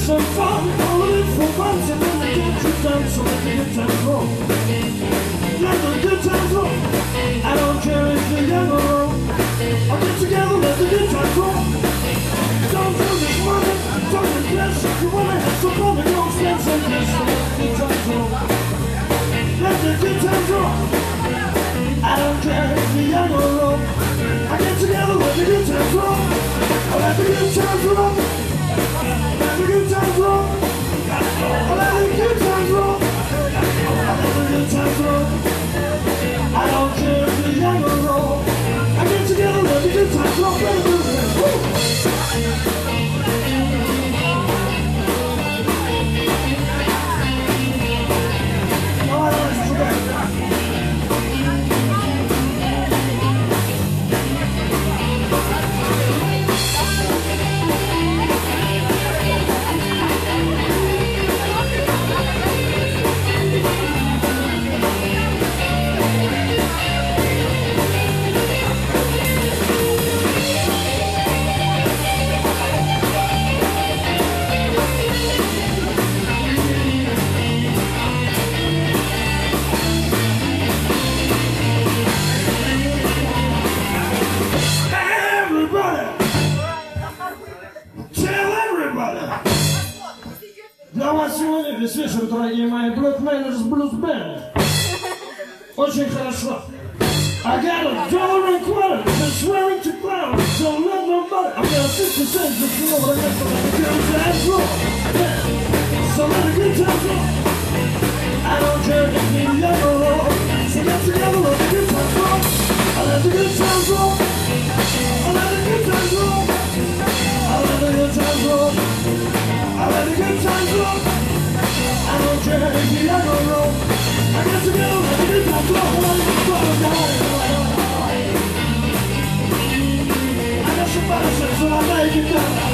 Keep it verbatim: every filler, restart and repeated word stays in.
some fun, all of it for fun. So when the good times, so let the good times roll. Let the good times roll. I don't care if you're young or old. I'll get together, let the good times roll. Don't do this money, don't regress. You wanna have some fun, and don't spend some cash. So let the good times roll. Let the good times roll. I don't care if you're young or old. I get together, let the good times roll. I let the good times roll. Let the good times roll. I let the good times roll. I let the good times roll. I don't care if you're young or old. I get together, let the good times roll. Let the good times roll. Для вас сегодня весь вечер, дорогие мои, Black Manners Blues Band. Очень хорошо. I got a dollar and quarter, been swearing to clown, so let nobody. I got fifty cents if you know what I got for the good times roll. So let the good times roll. I don't care if you're young or old. So get together, let the good times roll. I let the good times roll. I let the good times roll. I let the good times roll. I let the good times roll. I don't care if you're young or old. I get together, let the good times roll. I let the good times roll. I got some medicine, so I make it down.